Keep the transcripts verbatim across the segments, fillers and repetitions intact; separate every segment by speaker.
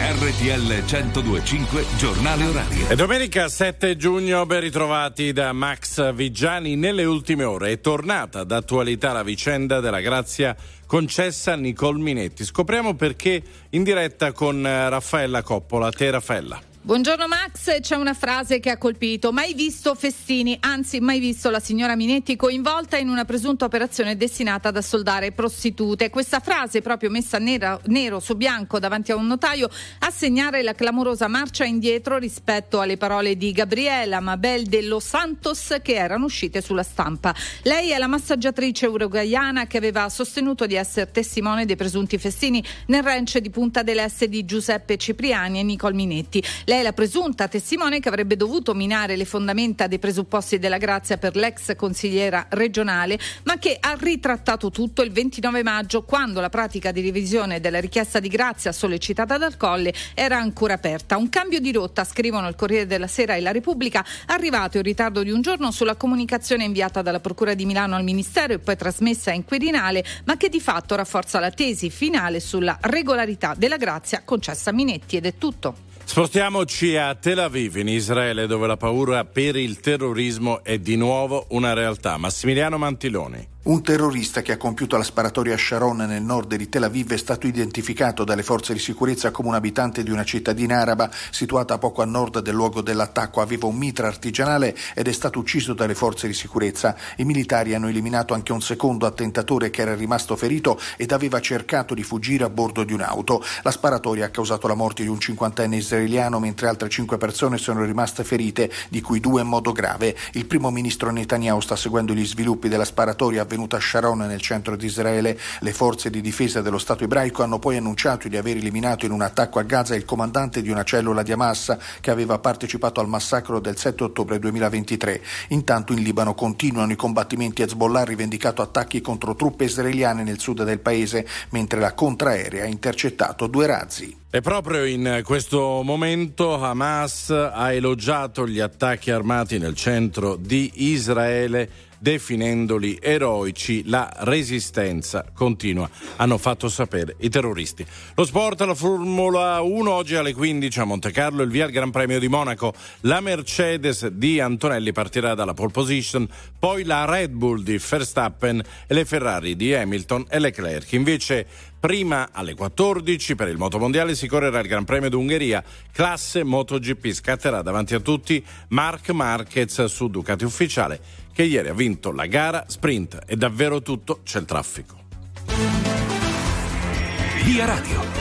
Speaker 1: R T L centodue e cinque Giornale Orario.
Speaker 2: È domenica sette giugno, ben ritrovati da Max Vigiani. Nelle ultime ore è tornata d'attualità la vicenda della grazia concessa a Nicole Minetti. Scopriamo perché in diretta con Raffaella Coppola. A te, Raffaella.
Speaker 3: Buongiorno Max, c'è una frase che ha colpito: mai visto festini, anzi mai visto la signora Minetti coinvolta in una presunta operazione destinata ad assoldare prostitute. Questa frase, proprio messa nera, nero su bianco davanti a un notaio, a segnare la clamorosa marcia indietro rispetto alle parole di Gabriela Mabel de Los Santos che erano uscite sulla stampa. Lei è la massaggiatrice uruguaiana che aveva sostenuto di essere testimone dei presunti festini nel ranch di Punta del Este di Giuseppe Cipriani e Nicole Minetti. Lei è la presunta testimone che avrebbe dovuto minare le fondamenta dei presupposti della grazia per l'ex consigliera regionale, ma che ha ritrattato tutto il ventinove maggio, quando la pratica di revisione della richiesta di grazia sollecitata dal Colle era ancora aperta. Un cambio di rotta, scrivono il Corriere della Sera e la Repubblica, arrivato in ritardo di un giorno sulla comunicazione inviata dalla Procura di Milano al Ministero e poi trasmessa in Quirinale, ma che di fatto rafforza la tesi finale sulla regolarità della grazia concessa a Minetti. Ed è tutto.
Speaker 2: Spostiamoci a Tel Aviv, in Israele, dove la paura per il terrorismo è di nuovo una realtà. Massimiliano Mantiloni.
Speaker 4: Un terrorista che ha compiuto la sparatoria a Sharon nel nord di Tel Aviv è stato identificato dalle forze di sicurezza come un abitante di una cittadina araba situata poco a nord del luogo dell'attacco. Aveva un mitra artigianale ed è stato ucciso dalle forze di sicurezza. I militari hanno eliminato anche un secondo attentatore che era rimasto ferito ed aveva cercato di fuggire a bordo di un'auto. La sparatoria ha causato la morte di un cinquantenne israeliano, mentre altre cinque persone sono rimaste ferite, di cui due in modo grave. Il primo ministro Netanyahu sta seguendo gli sviluppi della sparatoria avvenuta a Sharon nel centro di Israele. Le forze di difesa dello Stato ebraico hanno poi annunciato di aver eliminato in un attacco a Gaza il comandante di una cellula di Hamas che aveva partecipato al massacro del sette ottobre duemilaventitré. Intanto in Libano continuano i combattimenti. Hezbollah ha rivendicato attacchi contro truppe israeliane nel sud del paese, mentre la contraerea ha intercettato due razzi.
Speaker 2: E proprio in questo momento Hamas ha elogiato gli attacchi armati nel centro di Israele, definendoli eroici. La resistenza continua, hanno fatto sapere i terroristi. Lo sport, la Formula uno, oggi alle quindici a Montecarlo il via al Gran Premio di Monaco. La Mercedes di Antonelli partirà dalla pole position, poi la Red Bull di Verstappen e le Ferrari di Hamilton e Leclerc. Invece prima alle quattordici per il motomondiale si correrà il Gran Premio d'Ungheria, classe MotoGP. Scatterà davanti a tutti Marc Marquez su Ducati Ufficiale, che ieri ha vinto la gara sprint. È davvero tutto, c'è il traffico.
Speaker 1: Via Radio.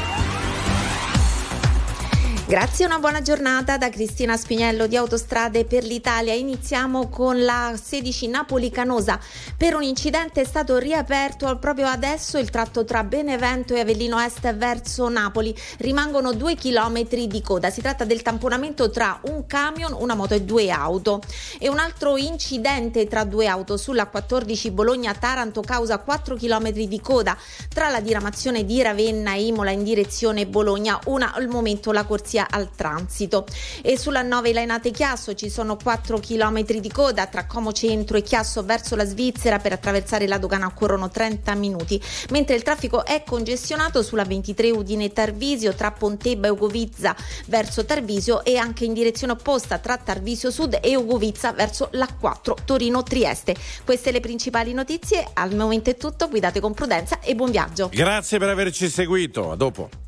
Speaker 5: Grazie, una buona giornata da Cristina Spinello di Autostrade per l'Italia. Iniziamo con la sedici Napoli-Canosa. Per un incidente è stato riaperto proprio adesso il tratto tra Benevento e Avellino Est verso Napoli. Rimangono due chilometri di coda. Si tratta del tamponamento tra un camion, una moto e due auto. E un altro incidente tra due auto sulla quattordici Bologna-Taranto causa quattro chilometri di coda tra la diramazione di Ravenna e Imola in direzione Bologna. Una al momento la corsia al transito. E sulla nove Lainate-Chiasso ci sono quattro chilometri di coda tra Como Centro e Chiasso verso la Svizzera. Per attraversare la dogana occorrono trenta minuti, mentre il traffico è congestionato sulla ventitré Udine-Tarvisio tra Pontebba e Ugovizza verso Tarvisio e anche in direzione opposta tra Tarvisio Sud e Ugovizza verso l'A quattro Torino-Trieste. Queste le principali notizie. Al momento è tutto, guidate con prudenza e buon viaggio.
Speaker 2: Grazie per averci seguito, a dopo.